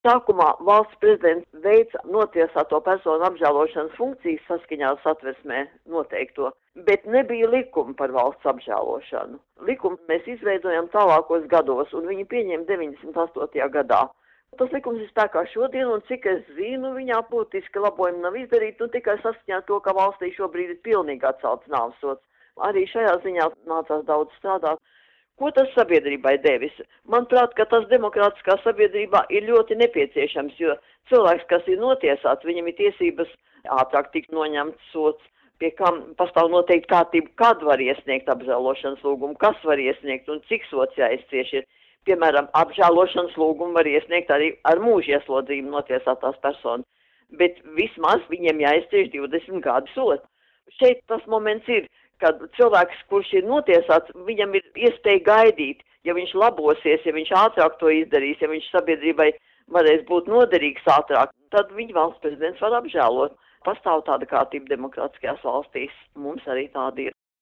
Sākumā valsts prezidents veica notiesāto personu apžēlošanas funkcijas saskaņā ar Satversmē noteikto, bet nebija likuma par valsts apžēlošanu. Likumu mēs izveidojam tālākos gados, un viņi pieņēma 98. gadā. Tas likums ir spēkā šodien, un cik es zinu, viņā būtiski labojumi nav izdarīti, tikai saskaņā ar to, ka valstī šobrīd ir pilnīgi atcelts nāvsods. Arī šajā ziņā nācās daudz strādāt. Ko tas sabiedrībai devis? Manuprāt, ka tas demokrātiskā sabiedrībā ir ļoti nepieciešams, jo cilvēks, kas ir notiesāts, viņam ir tiesības ātrāk tikt noņemts sots, pie kam pastāv noteikti kārtība, kad var iesniegt apžēlošanas lūgumu, kas var iesniegt un cik sots jāizcieš ir. Piemēram, apžēlošanas lūgumu var iesniegt arī ar mūža ieslodzījumu notiesātās personas, bet vismaz viņiem jāizcieš 20 gadu sots. Šeit tas moments ir, kad cilvēks, kurš ir notiesāts, viņam ir iespēja gaidīt, ja viņš labosies, ja viņš ātrāk to izdarīs, ja viņš sabiedrībai varēs būt noderīgs ātrāk, tad viņa valsts prezidents var apžēlot. Pastāv tāda kārtība demokrātiskajās valstīs, mums arī tāda ir.